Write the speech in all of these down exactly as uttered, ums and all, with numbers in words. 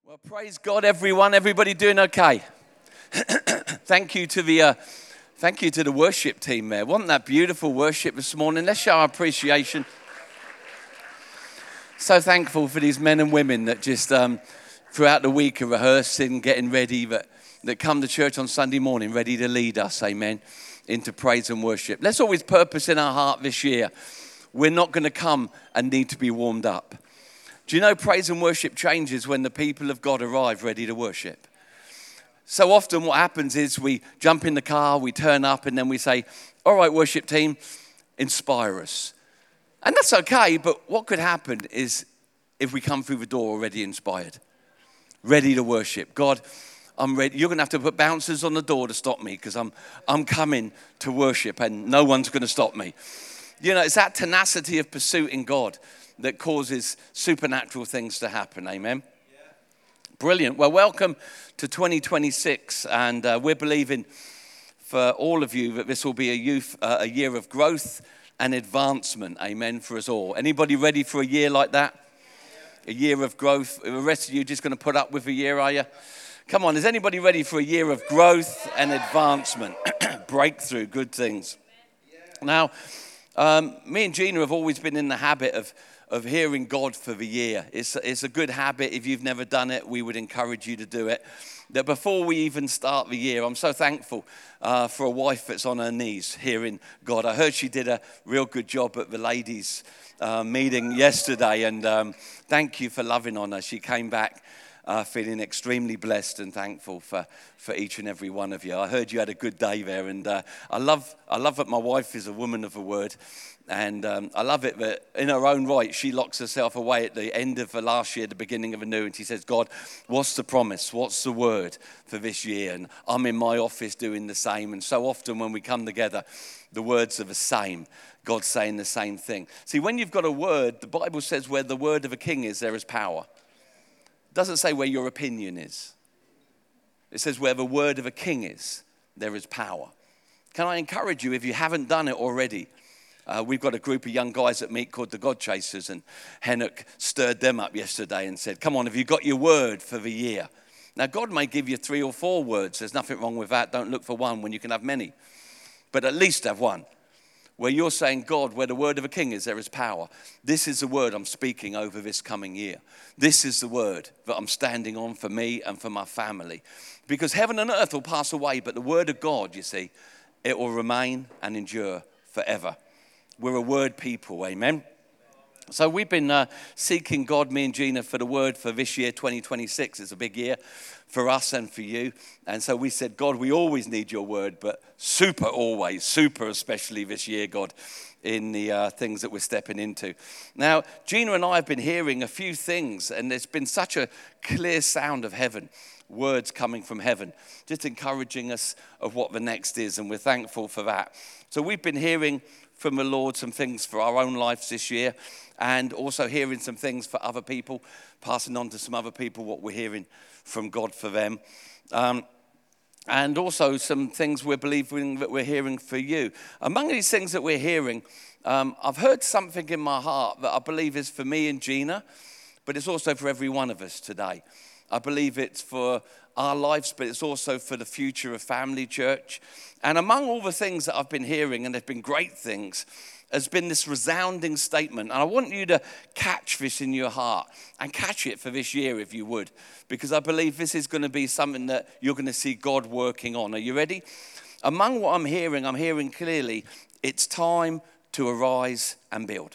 Well, praise God, everyone. Everybody doing okay? Thank you to the uh, thank you to the worship team there. Wasn't that beautiful worship this morning? Let's show our appreciation. So thankful for these men and women that just um, throughout the week are rehearsing, getting ready, that, that come to church on Sunday morning ready to lead us, amen, into praise and worship. Let's always purpose in our heart this year. We're not going to come and need to be warmed up. Do you know praise and worship changes when the people of God arrive ready to worship? So often what happens is we jump in the car, we turn up, and then we say, all right, worship team, inspire us. And that's okay, but what could happen is if we come through the door already inspired, ready to worship. God, I'm ready. You're going to have to put bouncers on the door to stop me because I'm, I'm coming to worship and no one's going to stop me. You know, it's that tenacity of pursuit in God that causes supernatural things to happen. Amen. Yeah. Brilliant. Well, welcome to twenty twenty-six, and uh, we're believing for all of you that this will be a youth, uh, a year of growth and advancement. Amen. For us all. Anybody ready for a year like that? Yeah. A year of growth. The rest of you just going to put up with a year, are you? Come on. Is anybody ready for a year of growth and advancement, breakthrough, good things? Yeah. Now, um, me and Gina have always been in the habit of. of hearing God for the year. It's, it's a good habit. If you've never done it, we would encourage you to do it. That before we even start the year, I'm so thankful uh, for a wife that's on her knees hearing God. I heard she did a real good job at the ladies' uh, meeting yesterday, and um, thank you for loving on her. She came back uh, feeling extremely blessed and thankful for, for each and every one of you. I heard you had a good day there, and uh, I love I love that my wife is a woman of the word. And um, I love it that in her own right, she locks herself away at the end of the last year, the beginning of a new, and she says, God, what's the promise? What's the word for this year? And I'm in my office doing the same. And so often when we come together, the words are the same. God's saying the same thing. See, when you've got a word, the Bible says where the word of a king is, there is power. It doesn't say where your opinion is. It says where the word of a king is, there is power. Can I encourage you, if you haven't done it already, Uh, we've got a group of young guys that meet called the God Chasers, and Hennock stirred them up yesterday and said, come on, have you got your word for the year? Now, God may give you three or four words. There's nothing wrong with that. Don't look for one when you can have many. But at least have one where you're saying, God, where the word of a king is, there is power. This is the word I'm speaking over this coming year. This is the word that I'm standing on for me and for my family. Because heaven and earth will pass away, but the word of God, you see, it will remain and endure forever. We're a word people, amen. So we've been uh, seeking God, me and Gina, for the word for this year, twenty twenty-six. It's a big year for us and for you. And so we said, God, we always need your word, but super always, super especially this year, God, in the uh, things that we're stepping into. Now, Gina and I have been hearing a few things, and there's been such a clear sound of heaven, words coming from heaven, just encouraging us of what the next is, and we're thankful for that. So we've been hearing from the Lord some things for our own lives this year, and also hearing some things for other people, passing on to some other people what we're hearing from God for them. Um, and also some things we're believing that we're hearing for you. Among these things that we're hearing, um, I've heard something in my heart that I believe is for me and Gina, but it's also for every one of us today. I believe it's for our lives, but it's also for the future of Family Church. And among all the things that I've been hearing, and they've been great things, has been this resounding statement. And I want you to catch this in your heart and catch it for this year if you would, because I believe this is going to be something that you're going to see God working on. Are you ready? Among what I'm hearing, I'm hearing clearly, it's time to arise and build.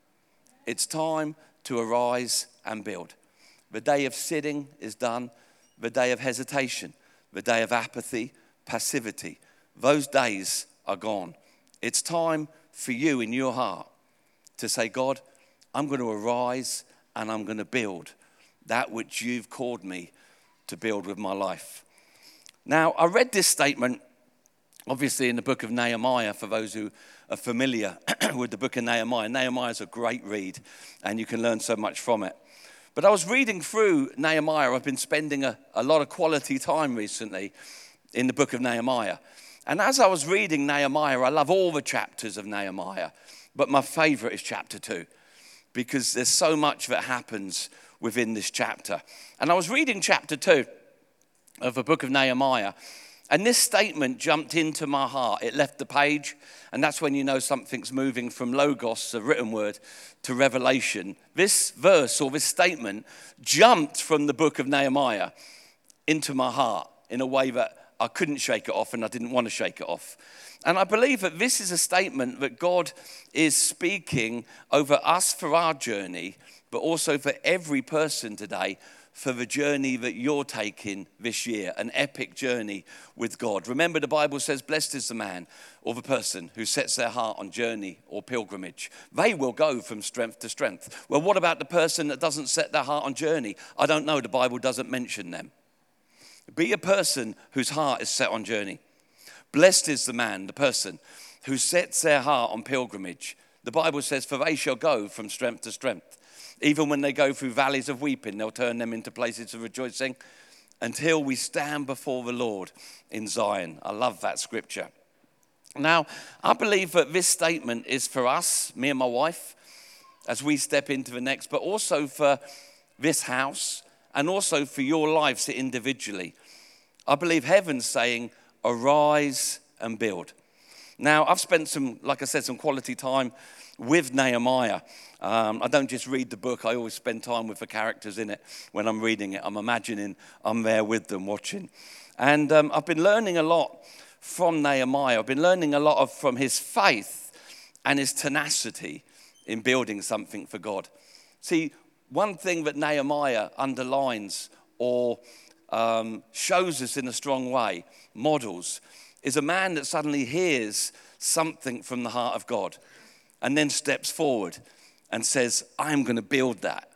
It's time to arise and build. The day of sitting is done. The day of hesitation, the day of apathy, passivity, those days are gone. It's time for you in your heart to say, God, I'm going to arise and I'm going to build that which you've called me to build with my life. Now, I read this statement, obviously in the book of Nehemiah, for those who are familiar with the book of Nehemiah. Nehemiah is a great read, and you can learn so much from it. But I was reading through Nehemiah. I've been spending a, a lot of quality time recently in the book of Nehemiah. And as I was reading Nehemiah, I love all the chapters of Nehemiah, but my favorite is chapter two, because there's so much that happens within this chapter. And I was reading chapter two of the book of Nehemiah, and this statement jumped into my heart. It left the page, and that's when you know something's moving from logos, the written word, to revelation. This verse or this statement jumped from the book of Nehemiah into my heart in a way that I couldn't shake it off, and I didn't want to shake it off. And I believe that this is a statement that God is speaking over us for our journey, but also for every person today for the journey that you're taking this year, an epic journey with God. Remember, the Bible says, blessed is the man or the person who sets their heart on journey or pilgrimage. They will go from strength to strength. Well, what about the person that doesn't set their heart on journey? I don't know. The Bible doesn't mention them. Be a person whose heart is set on journey. Blessed is the man, the person, who sets their heart on pilgrimage. The Bible says, for they shall go from strength to strength. Even when they go through valleys of weeping, they'll turn them into places of rejoicing until we stand before the Lord in Zion. I love that scripture. Now, I believe that this statement is for us, me and my wife, as we step into the next, but also for this house and also for your lives individually. I believe heaven's saying, arise and build. Now, I've spent some, like I said, some quality time with Nehemiah. Um, I don't just read the book, I always spend time with the characters in it when I'm reading it. I'm imagining I'm there with them watching. And um, I've been learning a lot from Nehemiah. I've been learning a lot of, from his faith and his tenacity in building something for God. See, one thing that Nehemiah underlines or um, shows us in a strong way, models, is a man that suddenly hears something from the heart of God and then steps forward and says, I'm going to build that.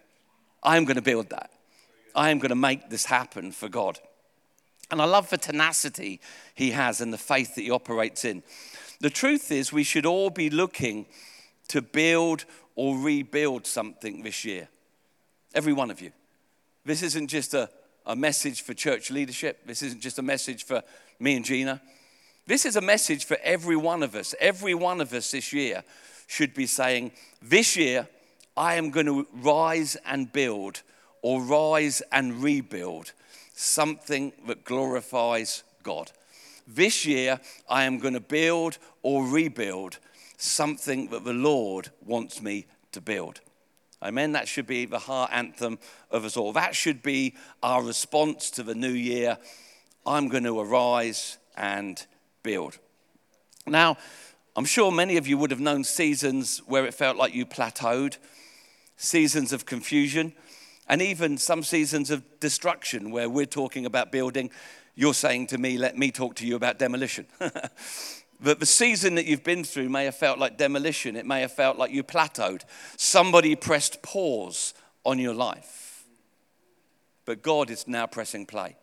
I'm going to build that. I am going to make this happen for God. And I love the tenacity he has and the faith that he operates in. The truth is, we should all be looking to build or rebuild something this year. Every one of you. This isn't just a, a message for church leadership. This isn't just a message for me and Gina. This is a message for every one of us. Every one of us this year should be saying, this year I am going to rise and build or rise and rebuild something that glorifies God. This year I am going to build or rebuild something that the Lord wants me to build. Amen. That should be the heart anthem of us all. That should be our response to the new year. I'm going to arise and build. Now, I'm sure many of you would have known seasons where it felt like you plateaued, seasons of confusion, and even some seasons of destruction where we're talking about building. You're saying to me, let me talk to you about demolition. But the season that you've been through may have felt like demolition. It may have felt like you plateaued. Somebody pressed pause on your life. But God is now pressing play.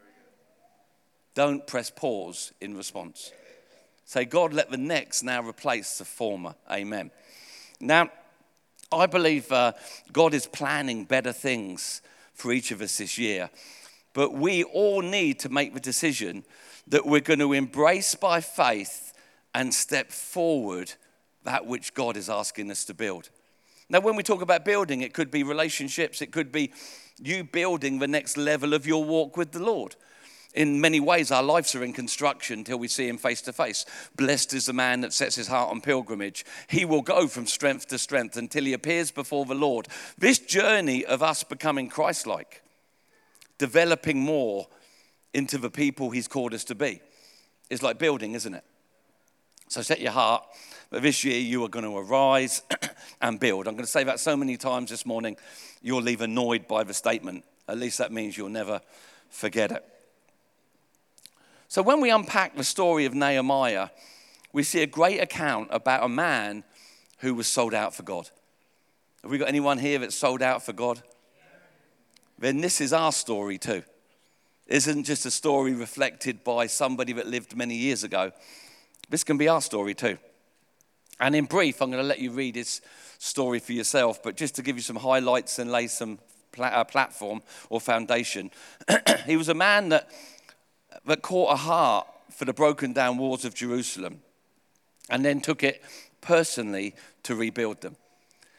Don't press pause in response. Say, God, let the next now replace the former. Amen. Now, I believe uh, God is planning better things for each of us this year. But we all need to make the decision that we're going to embrace by faith and step forward that which God is asking us to build. Now, when we talk about building, it could be relationships. It could be you building the next level of your walk with the Lord. In many ways, our lives are in construction till we see him face to face. Blessed is the man that sets his heart on pilgrimage. He will go from strength to strength until he appears before the Lord. This journey of us becoming Christ-like, developing more into the people he's called us to be, is like building, isn't it? So set your heart that this year you are going to arise and build. I'm going to say that so many times this morning, you'll leave annoyed by the statement. At least that means you'll never forget it. So when we unpack the story of Nehemiah, we see a great account about a man who was sold out for God. Have we got anyone here that's sold out for God? Then this is our story too. It isn't just a story reflected by somebody that lived many years ago. This can be our story too. And in brief, I'm going to let you read his story for yourself, but just to give you some highlights and lay some pla- uh, platform or foundation. He was a man that, that caught a heart for the broken down walls of Jerusalem and then took it personally to rebuild them.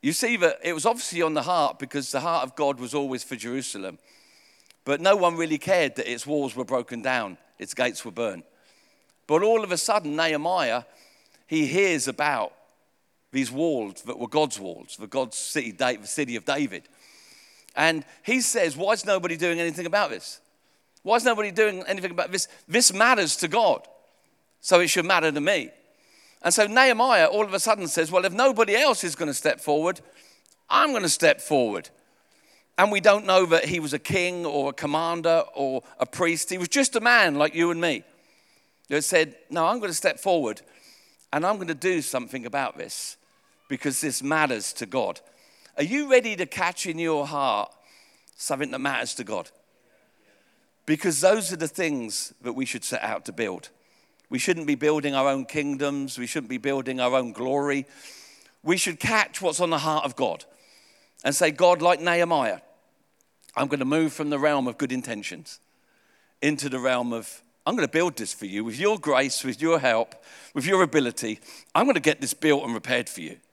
You see that it was obviously on the heart because the heart of God was always for Jerusalem. But no one really cared that its walls were broken down, its gates were burned. But all of a sudden, Nehemiah, he hears about these walls that were God's walls, the God's city, the city of David. And he says, why is nobody doing anything about this? Why is nobody doing anything about this? This matters to God, so it should matter to me. And so Nehemiah all of a sudden says, well, if nobody else is going to step forward, I'm going to step forward. And we don't know that he was a king or a commander or a priest. He was just a man like you and me that said, no, I'm going to step forward and I'm going to do something about this because this matters to God. Are you ready to catch in your heart something that matters to God? Because those are the things that we should set out to build. We shouldn't be building our own kingdoms. We shouldn't be building our own glory. We should catch what's on the heart of God and say, God, like Nehemiah, I'm going to move from the realm of good intentions into the realm of, I'm going to build this for you with your grace, with your help, with your ability. I'm going to get this built and repaired for you.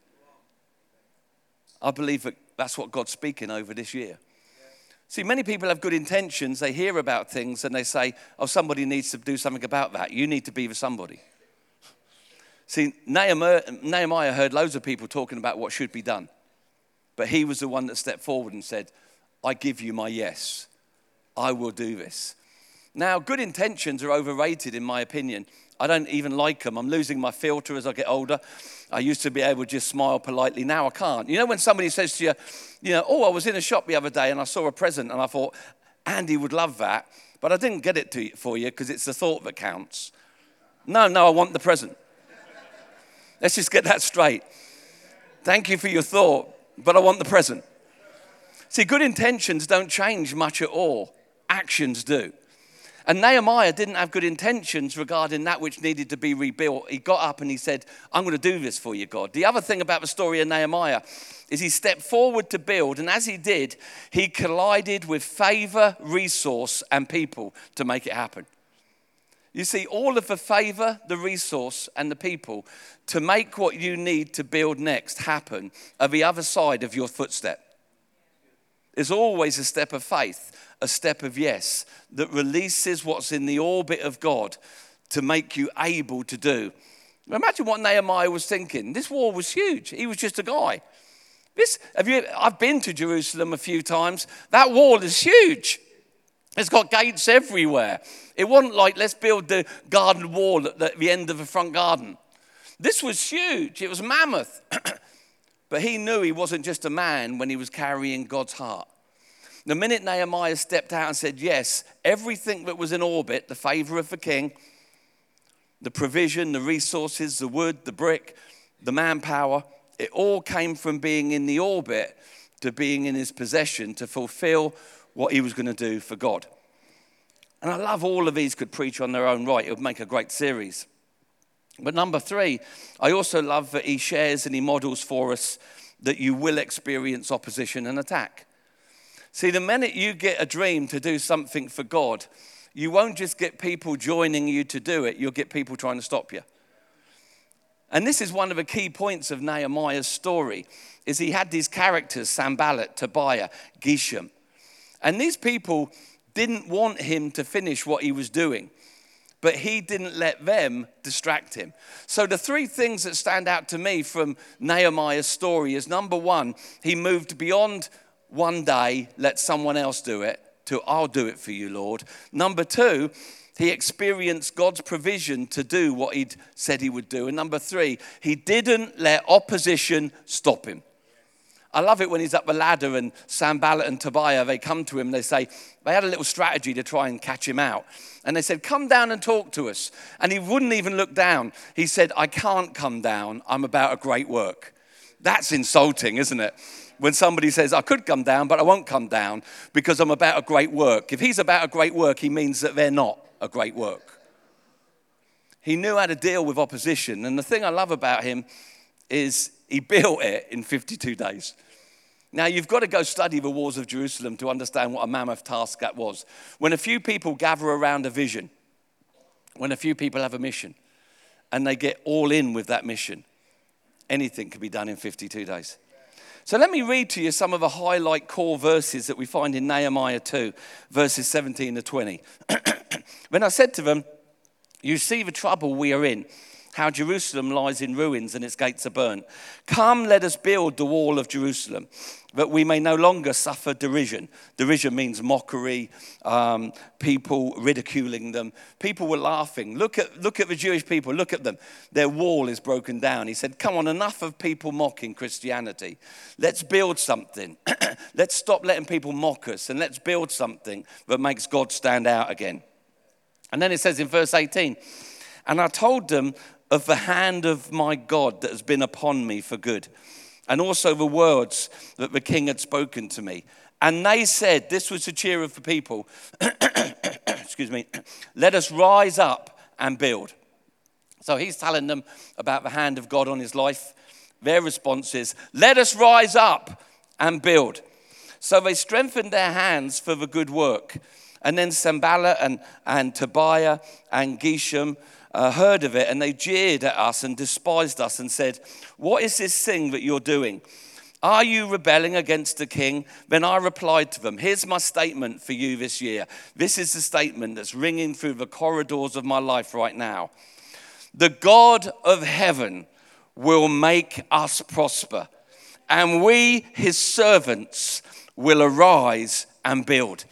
I believe that that's what God's speaking over this year. See, many people have good intentions. They hear about things and they say, oh, somebody needs to do something about that. You need to be the somebody. See, Nehemiah, Nehemiah heard loads of people talking about what should be done. But he was the one that stepped forward and said, I give you my yes. I will do this. Now, good intentions are overrated in my opinion. I don't even like them. I'm losing my filter as I get older. I used to be able to just smile politely. Now I can't. You know when somebody says to you, you know, oh, I was in a shop the other day and I saw a present and I thought, Andy would love that, but I didn't get it to you, for you because it's the thought that counts. No, no, I want the present. Let's just get that straight. Thank you for your thought, but I want the present. See, good intentions don't change much at all. Actions do. And Nehemiah didn't have good intentions regarding that which needed to be rebuilt. He got up and he said, I'm going to do this for you, God. The other thing about the story of Nehemiah is he stepped forward to build, and as he did, he collided with favor, resource, and people to make it happen. You see, all of the favor, the resource, and the people to make what you need to build next happen are the other side of your footstep. There's always a step of faith, a step of yes, that releases what's in the orbit of God to make you able to do. Imagine what Nehemiah was thinking. This wall was huge. He was just a guy. This, have you? I've been to Jerusalem a few times. That wall is huge. It's got gates everywhere. It wasn't like, let's build the garden wall at the, the end of the front garden. This was huge. It was mammoth. But he knew he wasn't just a man when he was carrying God's heart. The minute Nehemiah stepped out and said, yes, everything that was in orbit, the favor of the king, the provision, the resources, the wood, the brick, the manpower, it all came from being in the orbit to being in his possession to fulfill what he was going to do for God. And I love all of these could preach on their own right. It would make a great series. But number three, I also love that he shares and he models for us that you will experience opposition and attack. See, the minute you get a dream to do something for God, you won't just get people joining you to do it, you'll get people trying to stop you. And this is one of the key points of Nehemiah's story, is he had these characters, Sanballat, Tobiah, Geshem. And these people didn't want him to finish what he was doing, but he didn't let them distract him. So the three things that stand out to me from Nehemiah's story is, number one, he moved beyond one day, let someone else do it, to I'll do it for you, Lord. Number two, he experienced God's provision to do what he'd said he would do. And number three, he didn't let opposition stop him. I love it when he's up the ladder and Sanballat and Tobiah, they come to him, they say, they had a little strategy to try and catch him out. And they said, come down and talk to us. And he wouldn't even look down. He said, I can't come down. I'm about a great work. That's insulting, isn't it? When somebody says, I could come down, but I won't come down because I'm about a great work. If he's about a great work, he means that they're not a great work. He knew how to deal with opposition. And the thing I love about him is he built it in fifty-two days. Now, you've got to go study the walls of Jerusalem to understand what a mammoth task that was. When a few people gather around a vision, when a few people have a mission, and they get all in with that mission, anything can be done in fifty-two days. So let me read to you some of the highlight core verses that we find in Nehemiah two, verses seventeen to twenty. When I said to them, you see the trouble we are in, how Jerusalem lies in ruins and its gates are burnt. Come, let us build the wall of Jerusalem, that we may no longer suffer derision. Derision means mockery, um, people ridiculing them. People were laughing. Look at, look at the Jewish people, look at them. Their wall is broken down. He said, come on, enough of people mocking Christianity. Let's build something. Let's stop letting people mock us, and let's build something that makes God stand out again. And then it says in verse eighteen, and I told them of the hand of my God that has been upon me for good, and also the words that the king had spoken to me. And they said, this was the cheer of the people, excuse me, let us rise up and build. So he's telling them about the hand of God on his life. Their response is, let us rise up and build. So they strengthened their hands for the good work. And then Sanballat and, and Tobiah and Geshem uh, heard of it, and they jeered at us and despised us and said, what is this thing that you're doing? Are you rebelling against the king? Then I replied to them, here's my statement for you this year. This is the statement that's ringing through the corridors of my life right now. The God of heaven will make us prosper, and we, his servants, will arise and build.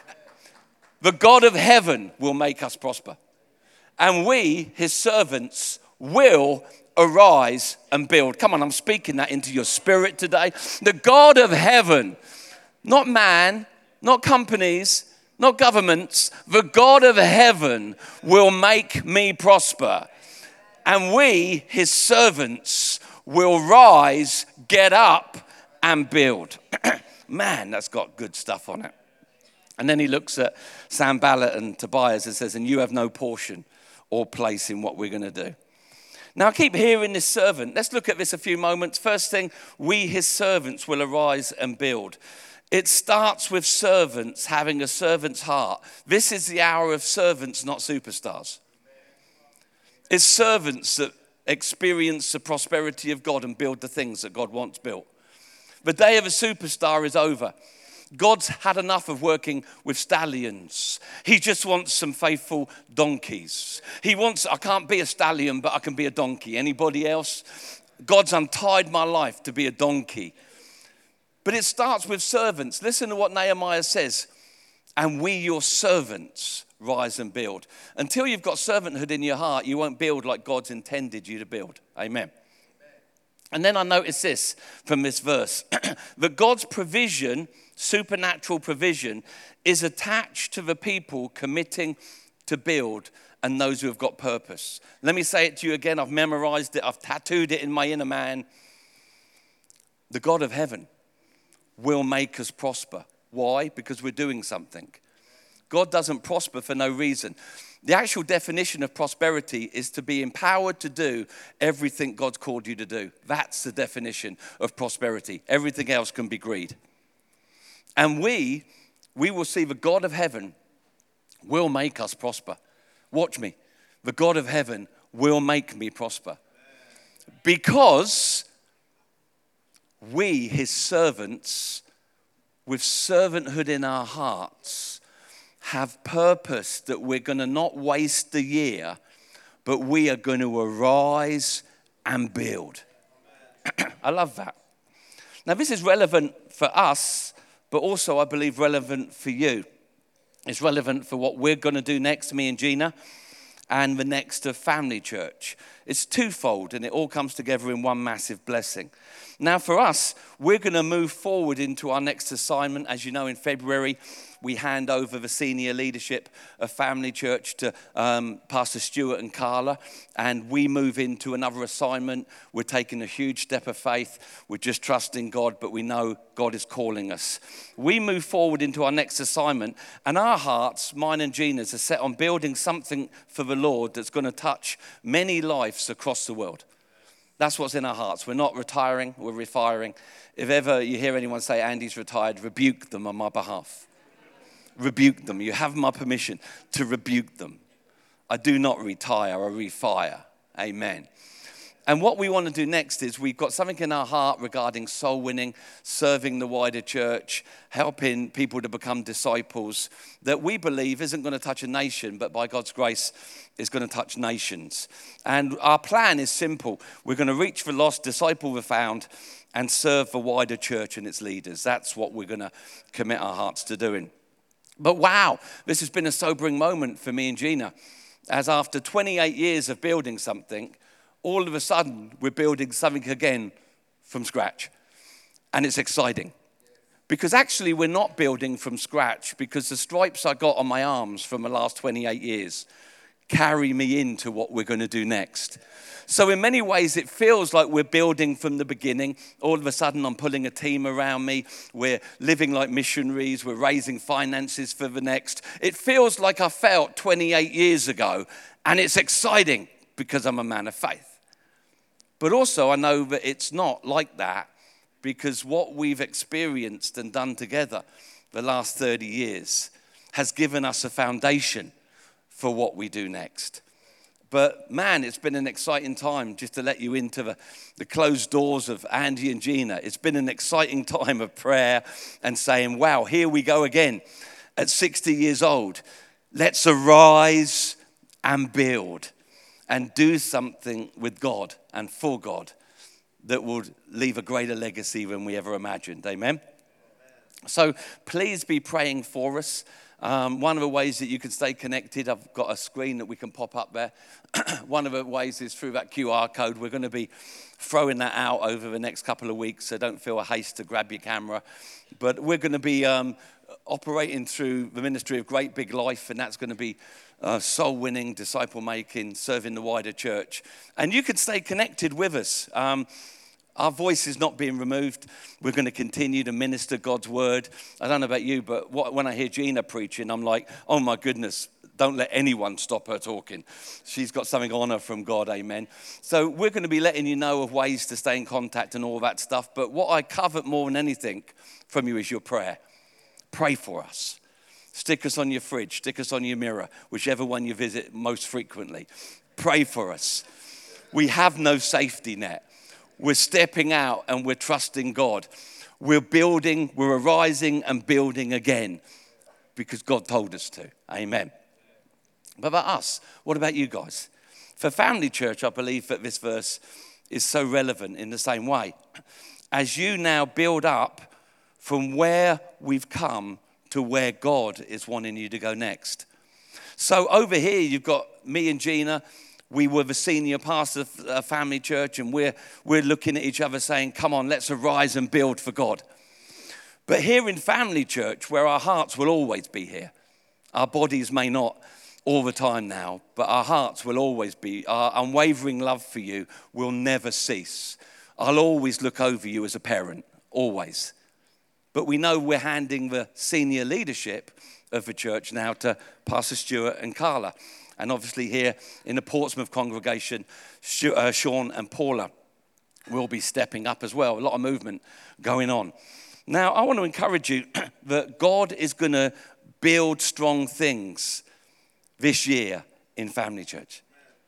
The God of heaven will make us prosper, and we, his servants, will arise and build. Come on, I'm speaking that into your spirit today. The God of heaven, not man, not companies, not governments, the God of heaven will make me prosper, and we, his servants, will rise, get up, and build. Man, that's got good stuff on it. And then he looks at Sanballat and Tobias and says, and you have no portion or place in what we're going to do. Now, I keep hearing this servant. Let's look at this a few moments. First thing, we, his servants, will arise and build. It starts with servants having a servant's heart. This is the hour of servants, not superstars. It's servants that experience the prosperity of God and build the things that God wants built. The day of a superstar is over. God's had enough of working with stallions. He just wants some faithful donkeys. He wants, I can't be a stallion, but I can be a donkey. Anybody else? God's untied my life to be a donkey. But it starts with servants. Listen to what Nehemiah says. And we, your servants, rise and build. Until you've got servanthood in your heart, you won't build like God's intended you to build. Amen. And then I notice this from this verse, that God's provision, supernatural provision, is attached to the people committing to build and those who have got purpose. Let me say it to you again. I've memorized it. I've tattooed it in my inner man. The God of heaven will make us prosper. Why? Because we're doing something. God doesn't prosper for no reason. The actual definition of prosperity is to be empowered to do everything God's called you to do. That's the definition of prosperity. Everything else can be greed. And we, we will see the God of heaven will make us prosper. Watch me. The God of heaven will make me prosper. Because we, his servants, with servanthood in our hearts, have purpose that we're going to not waste the year, but we are going to arise and build. I love that. Now, this is relevant for us, but also I believe relevant for you. It's relevant for what we're going to do next, me and Gina, and the next of Family Church. It's twofold, and it all comes together in one massive blessing. Now, for us, we're going to move forward into our next assignment. As you know, in February, we hand over the senior leadership of Family Church to um, Pastor Stuart and Carla, and we move into another assignment. We're taking a huge step of faith. We're just trusting God, but we know God is calling us. We move forward into our next assignment, and our hearts, mine and Gina's, are set on building something for the Lord that's going to touch many lives across the world. That's what's in our hearts. We're not retiring, we're refiring. If ever you hear anyone say, Andy's retired, rebuke them on my behalf. Rebuke them. You have my permission to rebuke them. I do not retire or refire. Amen. And what we want to do next is we've got something in our heart regarding soul winning, serving the wider church, helping people to become disciples that we believe isn't going to touch a nation, but by God's grace is going to touch nations. And our plan is simple. We're going to reach the lost, disciple the found, and serve the wider church and its leaders. That's what we're going to commit our hearts to doing. But wow, this has been a sobering moment for me and Gina, as after twenty-eight years of building something, all of a sudden we're building something again from scratch. And it's exciting. Because actually we're not building from scratch, because the stripes I got on my arms from the last twenty-eight years carry me into what we're going to do next. So in many ways, it feels like we're building from the beginning. All of a sudden, I'm pulling a team around me. We're living like missionaries. We're raising finances for the next. It feels like I felt twenty-eight years ago, and it's exciting because I'm a man of faith. But also, I know that it's not like that, because what we've experienced and done together the last thirty years has given us a foundation for what we do next. But man, it's been an exciting time, just to let you into the, the closed doors of Andy and Gina. It's been an exciting time of prayer and saying, wow, here we go again. At sixty years old, let's arise and build and do something with God and for God that will leave a greater legacy than we ever imagined. Amen? Amen. So please be praying for us. Um, one of the ways that you can stay connected, I've got a screen that we can pop up there. One of the ways is through that Q R code. We're going to be throwing that out over the next couple of weeks, so don't feel a haste to grab your camera. But we're going to be um, operating through the ministry of Great Big Life, and that's going to be uh, soul-winning, disciple-making, serving the wider church. And you can stay connected with us. Um, Our voice is not being removed. We're going to continue to minister God's word. I don't know about you, but what, when I hear Gina preaching, I'm like, oh my goodness, don't let anyone stop her talking. She's got something on her from God, amen. So we're going to be letting you know of ways to stay in contact and all that stuff. But what I covet more than anything from you is your prayer. Pray for us. Stick us on your fridge. Stick us on your mirror, whichever one you visit most frequently. Pray for us. We have no safety net. We're stepping out and we're trusting God. We're building, we're arising and building again because God told us to. Amen. But about us, what about you guys? For Family Church, I believe that this verse is so relevant in the same way. As you now build up from where we've come to where God is wanting you to go next. So over here, you've got me and Gina. We were the senior pastor of a Family Church, and we're, we're looking at each other saying, come on, let's arise and build for God. But here in Family Church, where our hearts will always be here, our bodies may not all the time now, but our hearts will always be, our unwavering love for you will never cease. I'll always look over you as a parent, always. But we know we're handing the senior leadership of the church now to Pastor Stuart and Carla. And obviously here in the Portsmouth congregation, Sean and Paula will be stepping up as well. A lot of movement going on. Now, I want to encourage you that God is going to build strong things this year in Family Church.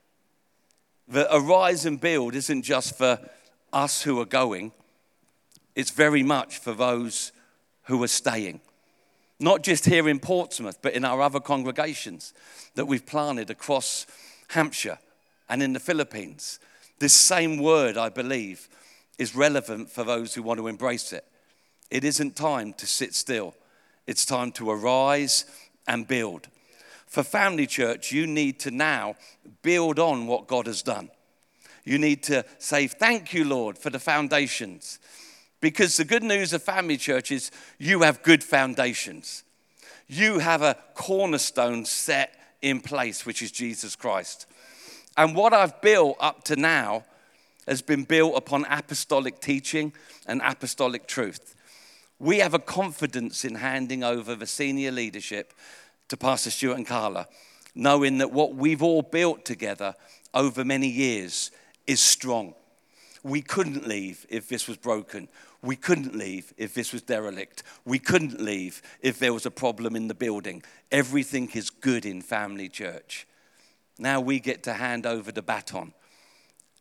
The arise and build isn't just for us who are going. It's very much for those who are staying. Not just here in Portsmouth, but in our other congregations that we've planted across Hampshire and in the Philippines. This same word, I believe, is relevant for those who want to embrace it. It isn't time to sit still. It's time to arise and build. For Family Church, you need to now build on what God has done. You need to say, thank you, Lord, for the foundations. Because the good news of Family Church is you have good foundations. You have a cornerstone set in place, which is Jesus Christ. And what I've built up to now has been built upon apostolic teaching and apostolic truth. We have a confidence in handing over the senior leadership to Pastor Stuart and Carla, knowing that what we've all built together over many years is strong. We couldn't leave if this was broken. We couldn't leave if this was derelict. We couldn't leave if there was a problem in the building. Everything is good in Family Church. Now we get to hand over the baton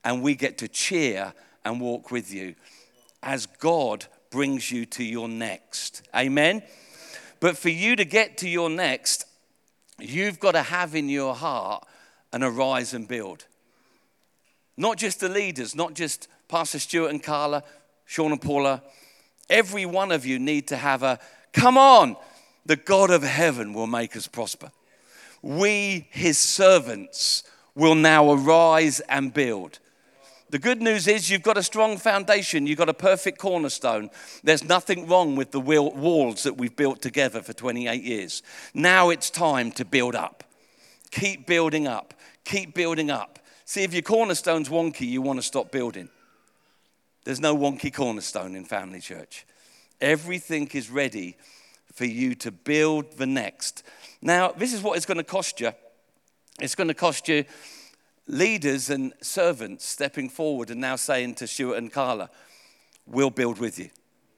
and we get to cheer and walk with you as God brings you to your next. Amen? But for you to get to your next, you've got to have in your heart an arise and build. Not just the leaders, not just Pastor Stuart and Carla, Sean and Paula. Every one of you need to have a, come on, the God of heaven will make us prosper. We, his servants, will now arise and build. The good news is you've got a strong foundation. You've got a perfect cornerstone. There's nothing wrong with the walls that we've built together for twenty-eight years. Now it's time to build up. Keep building up. Keep building up. See, if your cornerstone's wonky, you want to stop building. There's no wonky cornerstone in Family Church. Everything is ready for you to build the next. Now, this is what it's going to cost you. It's going to cost you leaders and servants stepping forward and now saying to Stuart and Carla, we'll build with you.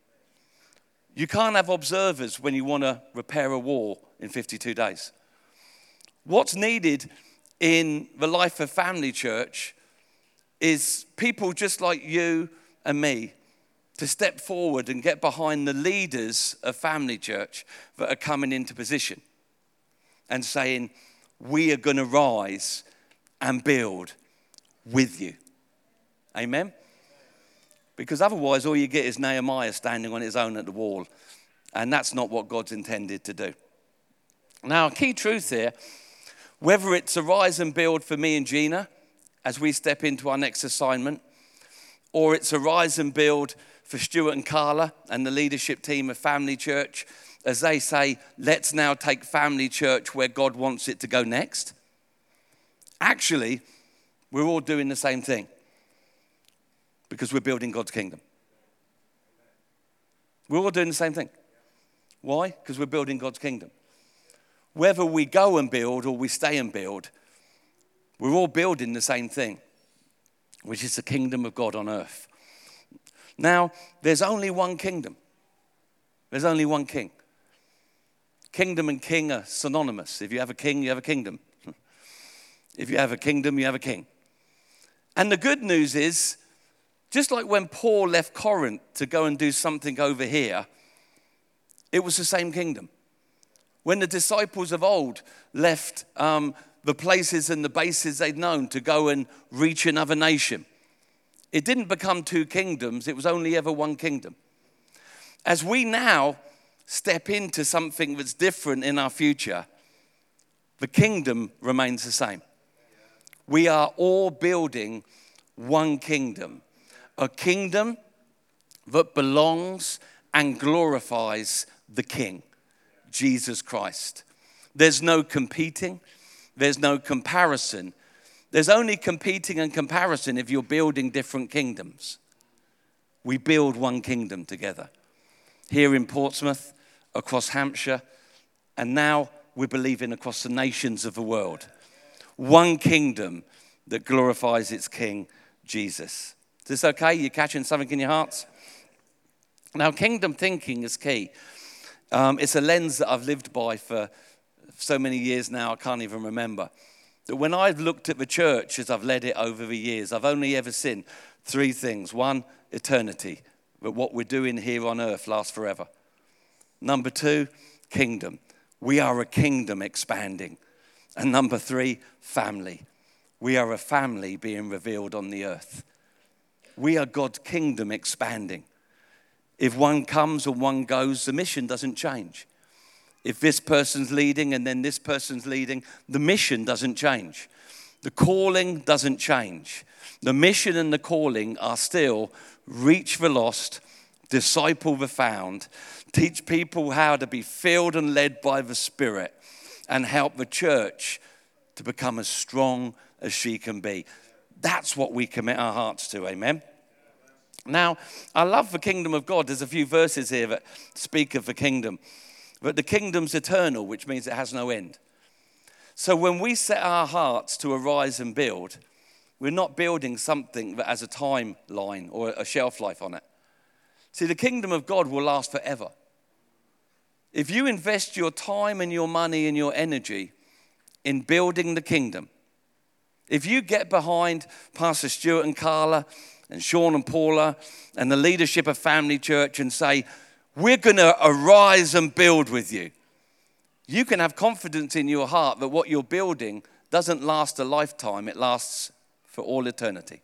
You can't have observers when you want to repair a wall in fifty-two days. What's needed in the life of Family Church is people just like you and me to step forward and get behind the leaders of Family Church that are coming into position and saying, we are going to rise and build with you. Amen? Because otherwise all you get is Nehemiah standing on his own at the wall. And that's not what God's intended to do. Now, a key truth here, whether it's a rise and build for me and Gina as we step into our next assignment, or it's a rise and build for Stuart and Carla and the leadership team of Family Church as they say, let's now take Family Church where God wants it to go next. Actually, we're all doing the same thing because we're building God's kingdom. We're all doing the same thing. Why? Because we're building God's kingdom. Whether we go and build or we stay and build, we're all building the same thing, which is the kingdom of God on earth. Now, there's only one kingdom. There's only one king. Kingdom and king are synonymous. If you have a king, you have a kingdom. If you have a kingdom, you have a king. And the good news is, just like when Paul left Corinth to go and do something over here, it was the same kingdom. When the disciples of old left um, the places and the bases they'd known to go and reach another nation, it didn't become two kingdoms, it was only ever one kingdom. As we now step into something that's different in our future, the kingdom remains the same. We are all building one kingdom, a kingdom that belongs and glorifies the King, Jesus Christ. There's no competing, there's no comparison. There's only competing and comparison if you're building different kingdoms. We build one kingdom together. Here in Portsmouth, across Hampshire, and now we're believing across the nations of the world. One kingdom that glorifies its King, Jesus. Is this okay? You catching something in your hearts? Now, kingdom thinking is key. Um, it's a lens that I've lived by for so many years now, I can't even remember. That when I've looked at the church as I've led it over the years, I've only ever seen three things. One, eternity. But what we're doing here on earth lasts forever. Number two, kingdom. We are a kingdom expanding. And number three, family. We are a family being revealed on the earth. We are God's kingdom expanding. If one comes or one goes, the mission doesn't change. If this person's leading and then this person's leading, the mission doesn't change. The calling doesn't change. The mission and the calling are still reach the lost, disciple the found, teach people how to be filled and led by the Spirit, and help the church to become as strong as she can be. That's what we commit our hearts to, amen? Now, I love the kingdom of God. There's a few verses here that speak of the kingdom. But the kingdom's eternal, which means it has no end. So when we set our hearts to arise and build, we're not building something that has a timeline or a shelf life on it. See, the kingdom of God will last forever. If you invest your time and your money and your energy in building the kingdom, If you get behind Pastor Stuart and Carla and Sean and Paula and the leadership of Family Church and say, we're going to arise and build with you, you can have confidence in your heart that what you're building doesn't last a lifetime, it lasts for all eternity.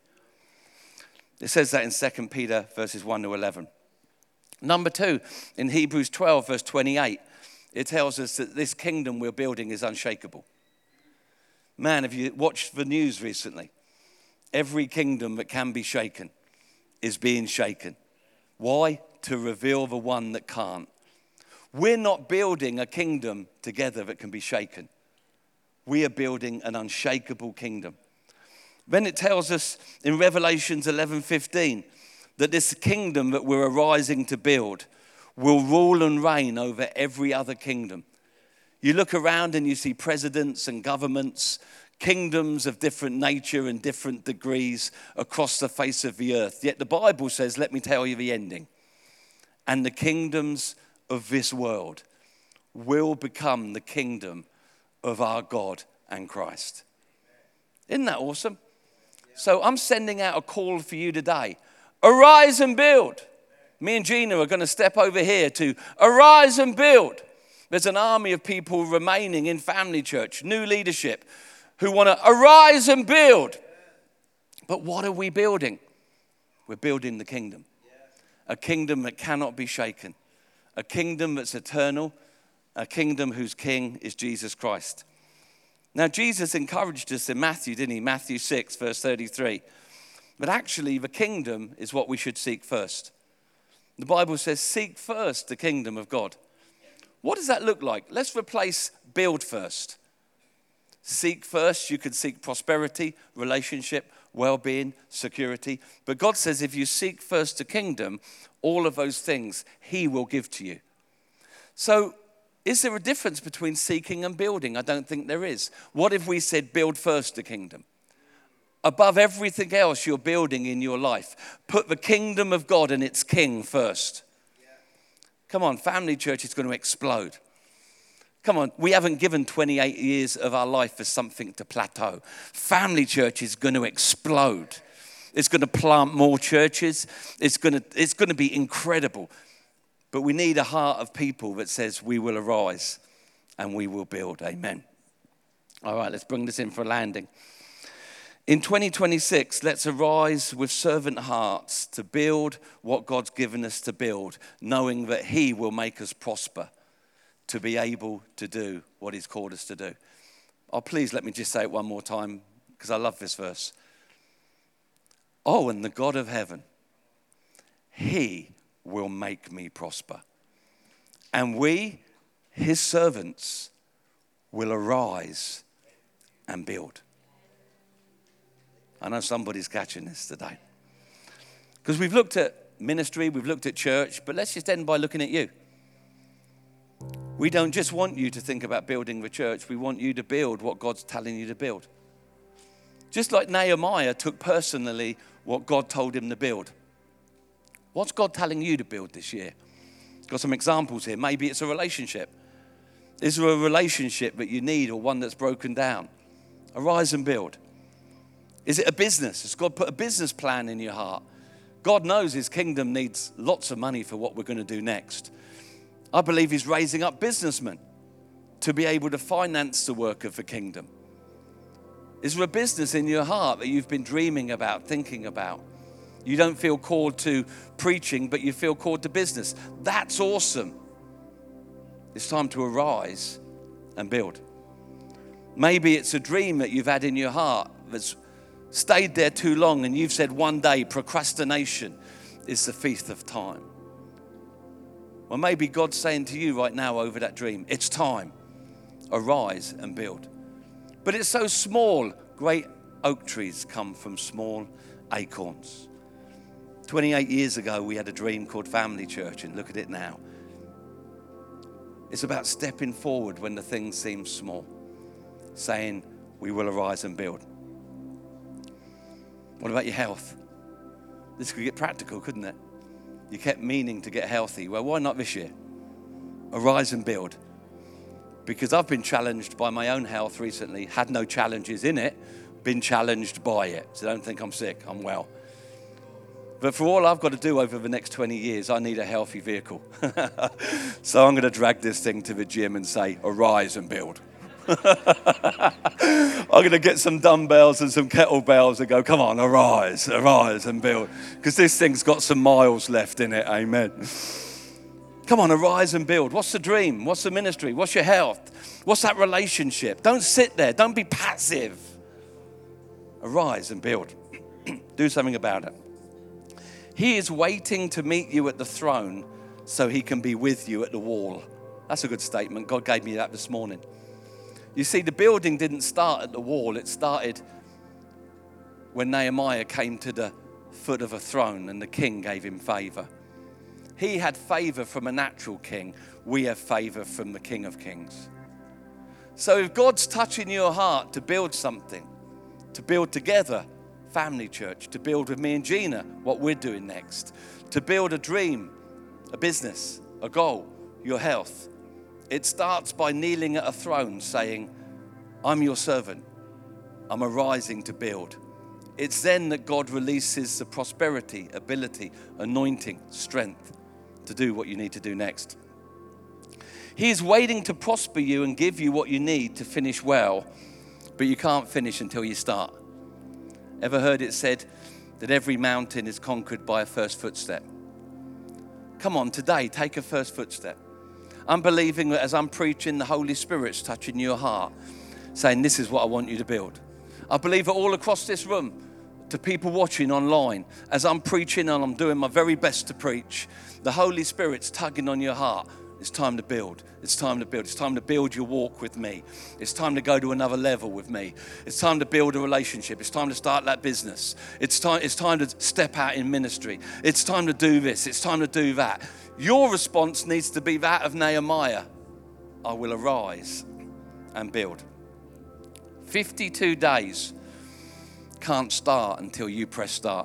It says that in Second Peter verses one to eleven. Number two, in Hebrews twelve verse twenty-eight, it tells us that this kingdom we're building is unshakable. Man, have you watched the news recently? Every kingdom that can be shaken is being shaken. Why? To reveal the one that can't. We're not building a kingdom together that can be shaken. We are building an unshakable kingdom. Then it tells us in Revelations eleven fifteen that this kingdom that we're arising to build will rule and reign over every other kingdom. You look around and you see presidents and governments, kingdoms of different nature and different degrees across the face of the earth. Yet the Bible says, let me tell you the ending. And the kingdoms of this world will become the kingdom of our God and Christ. Isn't that awesome? So I'm sending out a call for you today. Arise and build. Me and Gina are going to step over here to arise and build. There's an army of people remaining in Family Church, new leadership, who want to arise and build. But what are we building? We're building the kingdom. A kingdom that cannot be shaken. A kingdom that's eternal. A kingdom whose king is Jesus Christ. Now, Jesus encouraged us in Matthew, didn't he? Matthew six, verse thirty-three. But actually, the kingdom is what we should seek first. The Bible says, seek first the kingdom of God. What does that look like? Let's replace build first. Seek first, you could seek prosperity, relationship, well-being, security. But God says if you seek first the kingdom, all of those things he will give to you. So is there a difference between seeking and building? I don't think there is. What if we said build first the kingdom? Above everything else you're building in your life, put the kingdom of God and its king first. Come on, Family Church is going to explode. Come on, we haven't given twenty-eight years of our life for something to plateau. Family Church is going to explode. It's going to plant more churches. It's going to, it's going to be incredible. But we need a heart of people that says we will arise and we will build. Amen. All right, let's bring this in for a landing. In twenty twenty-six, let's arise with servant hearts to build what God's given us to build, knowing that he will make us prosper to be able to do what he's called us to do. Oh, please let me just say it one more time because I love this verse. Oh, and the God of heaven, he will make me prosper. And we, his servants, will arise and build. I know somebody's catching this today. Because we've looked at ministry, we've looked at church, but let's just end by looking at you. We don't just want you to think about building the church. We want you to build what God's telling you to build. Just like Nehemiah took personally what God told him to build. What's God telling you to build this year? Got some examples here. Maybe it's a relationship. Is there a relationship that you need or one that's broken down? Arise and build. Is it a business? Has God put a business plan in your heart? God knows his kingdom needs lots of money for what we're going to do next. I believe he's raising up businessmen to be able to finance the work of the kingdom. Is there a business in your heart that you've been dreaming about, thinking about? You don't feel called to preaching, but you feel called to business. That's awesome. It's time to arise and build. Maybe it's a dream that you've had in your heart that's stayed there too long and you've said one day procrastination is the thief of time. Well, maybe God's saying to you right now over that dream, it's time. Arise and build. But it's so small. Great oak trees come from small acorns. twenty-eight years ago, we had a dream called Family Church, and look at it now. It's about stepping forward when the things seem small, saying, we will arise and build. What about your health? This could get practical, couldn't it? You kept meaning to get healthy. Well, why not this year? Arise and build. Because I've been challenged by my own health recently, had no challenges in it, been challenged by it. So don't think I'm sick, I'm well. But for all I've got to do over the next twenty years, I need a healthy vehicle. So I'm going to drag this thing to the gym and say, arise and build. I'm going to get some dumbbells and some kettlebells and go, come on, arise, arise and build. Because this thing's got some miles left in it, amen. Come on, arise and build. What's the dream? What's the ministry? What's your health? What's that relationship? Don't sit there. Don't be passive. Arise and build. Do something about it. He is waiting to meet you at the throne so he can be with you at the wall. That's a good statement. God gave me that this morning. You see, the building didn't start at the wall. It started when Nehemiah came to the foot of a throne and the king gave him favor. He had favor from a natural king. We have favor from the King of Kings. So if God's touching your heart to build something, to build together, family church, to build with me and Gina, what we're doing next, to build a dream, a business, a goal, your health, it starts by kneeling at a throne saying, I'm your servant. I'm arising to build. It's then that God releases the prosperity, ability, anointing, strength to do what you need to do next. He is waiting to prosper you and give you what you need to finish well, but you can't finish until you start. Ever heard it said that every mountain is conquered by a first footstep? Come on, today, take a first footstep. I'm believing that as I'm preaching, the Holy Spirit's touching your heart, saying, this is what I want you to build. I believe it all across this room, to people watching online, as I'm preaching and I'm doing my very best to preach, the Holy Spirit's tugging on your heart. It's time to build. It's time to build. It's time to build your walk with me. It's time to go to another level with me. It's time to build a relationship. It's time to start that business. It's time, it's time to step out in ministry. It's time to do this. It's time to do that. Your response needs to be that of Nehemiah. I will arise and build. fifty-two days can't start until you press start.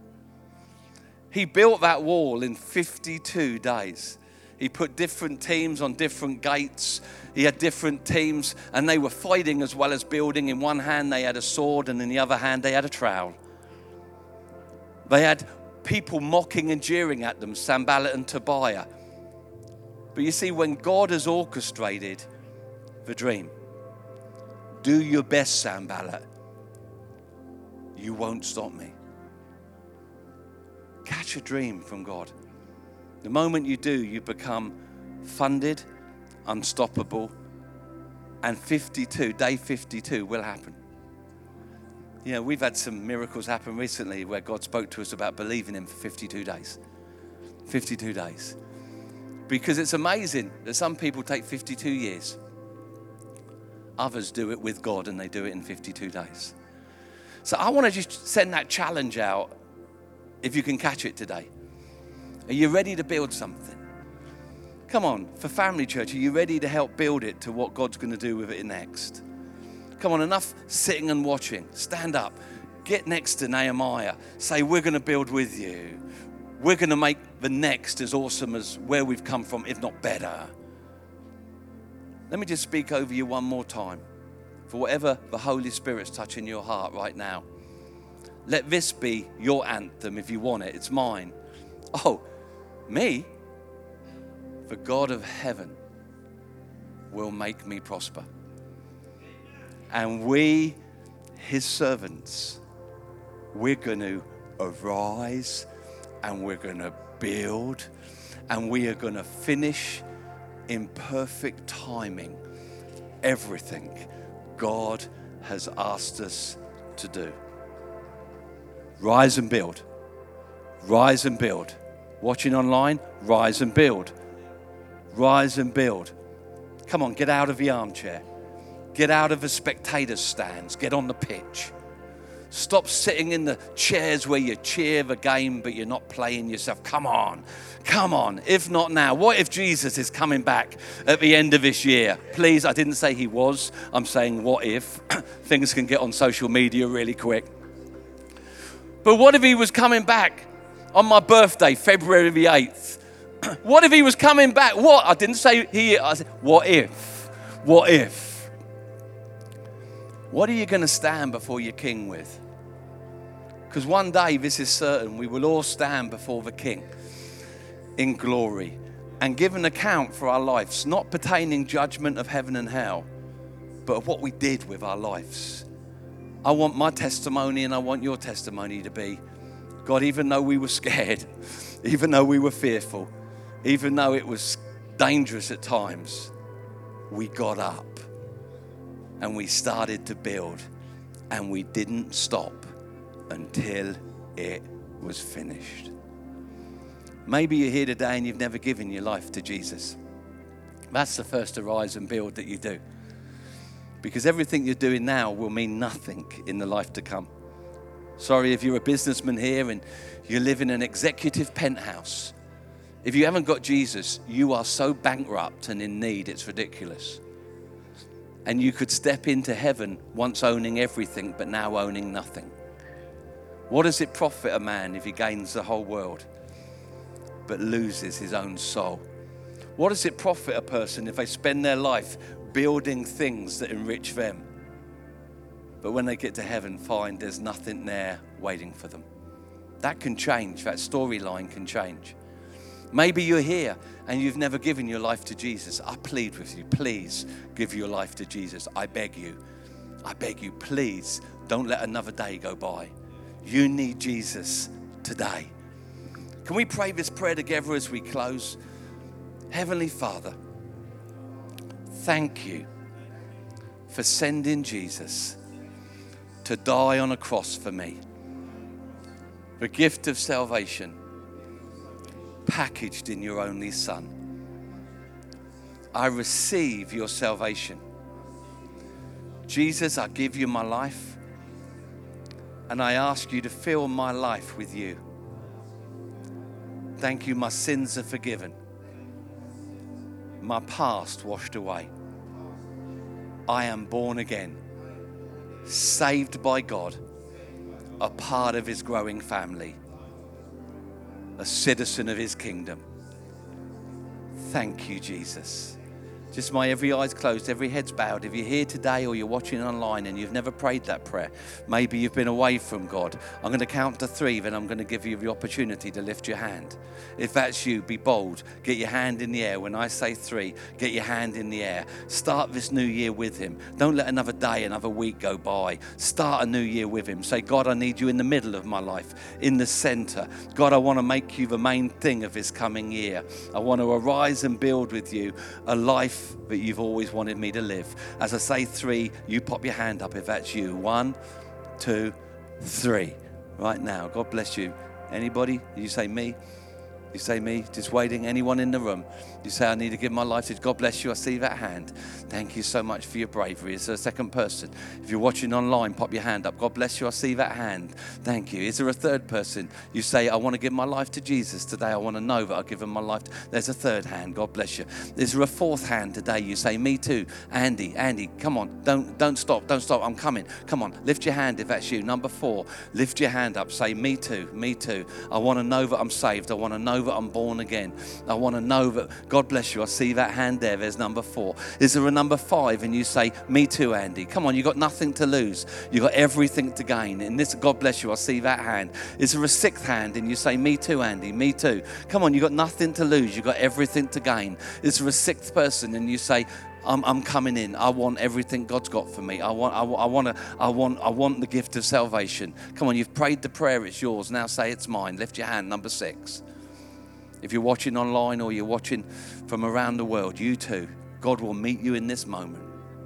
He built that wall in fifty-two days. He put different teams on different gates. He had different teams, and they were fighting as well as building. In one hand, they had a sword, and in the other hand, they had a trowel. They had people mocking and jeering at them, Sanballat and Tobiah. But you see, when God has orchestrated the dream, do your best, Sanballat. You won't stop me. Catch a dream from God. The moment you do, you become funded, unstoppable, and fifty-two, day fifty-two will happen. You know, we've had some miracles happen recently where God spoke to us about believing Him for fifty-two days. fifty-two days. Because it's amazing that some people take fifty-two years. Others do it with God and they do it in fifty-two days. So I want to just send that challenge out, if you can catch it today. Are you ready to build something? Come on, for Family Church, are you ready to help build it to what God's going to do with it next? Come on, enough sitting and watching. Stand up. Get next to Nehemiah. Say, we're going to build with you. We're going to make the next as awesome as where we've come from, if not better. Let me just speak over you one more time. For whatever the Holy Spirit's touching your heart right now, let this be your anthem if you want it. It's mine. Oh, me? The God of heaven will make me prosper. And we, His servants, we're going to arise and we're going to build and we are going to finish in perfect timing everything God has asked us to do. Rise and build. Rise and build. Watching online, rise and build. Rise and build. Come on, get out of the armchair. Get out of the spectator stands. Get on the pitch. Stop sitting in the chairs where you cheer the game, but you're not playing yourself. Come on. Come on. If not now, what if Jesus is coming back at the end of this year? Please, I didn't say He was. I'm saying what if. Things can get on social media really quick. But what if He was coming back on my birthday, February the eighth? What if He was coming back? What? I didn't say He. I said, what if? What if? What are you going to stand before your King with? Because one day, this is certain, we will all stand before the King in glory and give an account for our lives, not pertaining judgment of heaven and hell, but of what we did with our lives. I want my testimony and I want your testimony to be, God, even though we were scared, even though we were fearful, even though it was dangerous at times, we got up and we started to build and we didn't stop until it was finished. Maybe you're here today and you've never given your life to Jesus. That's the first arise and build that you do. Because everything you're doing now will mean nothing in the life to come. Sorry if you're a businessman here and you live in an executive penthouse. If you haven't got Jesus, you are so bankrupt and in need, it's ridiculous. And you could step into heaven once owning everything, but now owning nothing. What does it profit a man if he gains the whole world, but loses his own soul? What does it profit a person if they spend their life building things that enrich them, but when they get to heaven find there's nothing there waiting for them? That can change. That storyline can change. Maybe you're here and you've never given your life to Jesus. I plead with you, please give your life to Jesus. I beg you. I beg you, please don't let another day go by. You need Jesus today. Can we pray this prayer together as we close? Heavenly Father, thank you for sending Jesus to die on a cross for me. The gift of salvation packaged in your only Son. I receive your salvation. Jesus, I give you my life and I ask you to fill my life with you. Thank you, my sins are forgiven. My past washed away. I am born again, saved by God, a part of his growing family, a citizen of his kingdom. Thank you, Jesus. Just my every eye's closed, every head's bowed. If you're here today or you're watching online and you've never prayed that prayer, maybe you've been away from God, I'm going to count to three, then I'm going to give you the opportunity to lift your hand. If that's you, be bold. Get your hand in the air. When I say three, get your hand in the air. Start this new year with him. Don't let another day, another week go by. Start a new year with him. Say, God, I need you in the middle of my life, in the center. God, I want to make you the main thing of this coming year. I want to arise and build with you a life that you've always wanted me to live. As I say three, you pop your hand up if that's you. One, two, three. Right now. God bless you. Anybody? You say me? You say me, just waiting. Anyone in the room? You say, I need to give my life to God bless you. I see that hand. Thank you so much for your bravery. Is there a second person? If you're watching online, pop your hand up. God bless you. I see that hand. Thank you. Is there a third person? You say, I want to give my life to Jesus today. I want to know that I've given my life to... There's a third hand. God bless you. Is there a fourth hand today? You say, me too. Andy, Andy, come on. Don't, don't stop. Don't stop. I'm coming. Come on. Lift your hand if that's you. Number four, lift your hand up. Say, me too. Me too. I want to know that I'm saved. I want to know that I'm born again. I want to know that, God bless you. I see that hand there. There's number four. Is there a number five? And you say, me too, Andy. Come on, you got nothing to lose. You got everything to gain. And this, God bless you. I see that hand. Is there a sixth hand? And you say, me too, Andy. Me too. Come on, you got nothing to lose. You got everything to gain. Is there a sixth person? And you say, I'm, I'm coming in. I want everything God's got for me. I want, I, I want, to, I want, I want the gift of salvation. Come on, you've prayed the prayer. It's yours. Now say it's mine. Lift your hand. Number six. If you're watching online or you're watching from around the world, you too, God will meet you in this moment.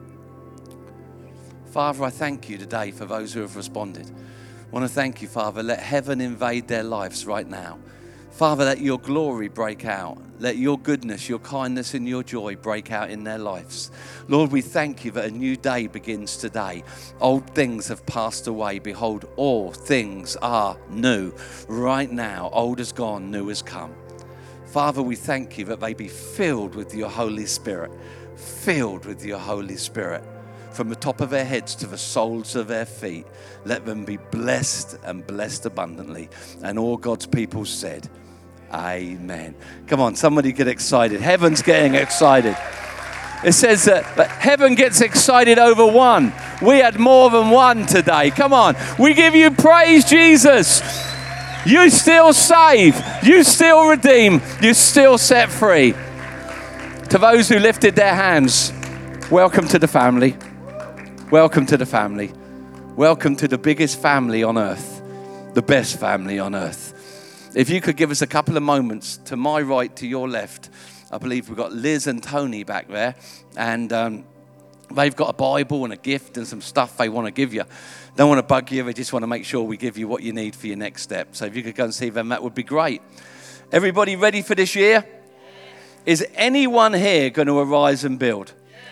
Father, I thank you today for those who have responded. I want to thank you, Father. Let heaven invade their lives right now. Father, let your glory break out. Let your goodness, your kindness, and your joy break out in their lives. Lord, we thank you that a new day begins today. Old things have passed away. Behold, all things are new. Right now, old is gone, new has come. Father, we thank you that they be filled with your Holy Spirit, filled with your Holy Spirit. From the top of their heads to the soles of their feet, let them be blessed and blessed abundantly. And all God's people said, amen. Come on, somebody get excited. Heaven's getting excited. It says that, that heaven gets excited over one. We had more than one today. Come on. We give you praise, Jesus. You still save. You still redeem. You still set free. To those who lifted their hands, welcome to the family. Welcome to the family. Welcome to the biggest family on earth. The best family on earth. If you could give us a couple of moments to my right, to your left. I believe we've got Liz and Tony back there, and um, they've got a Bible and a gift and some stuff they want to give you. Don't want to bug you, they just want to make sure we give you what you need for your next step. So if you could go and see them, that would be great. Everybody ready for this year? Is anyone here going to arise and build?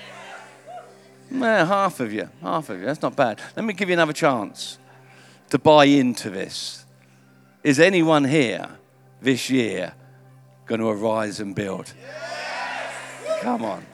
Nah, half of you, half of you, that's not bad. Let me give you another chance to buy into this. Is anyone here this year going to arise and build? Come on.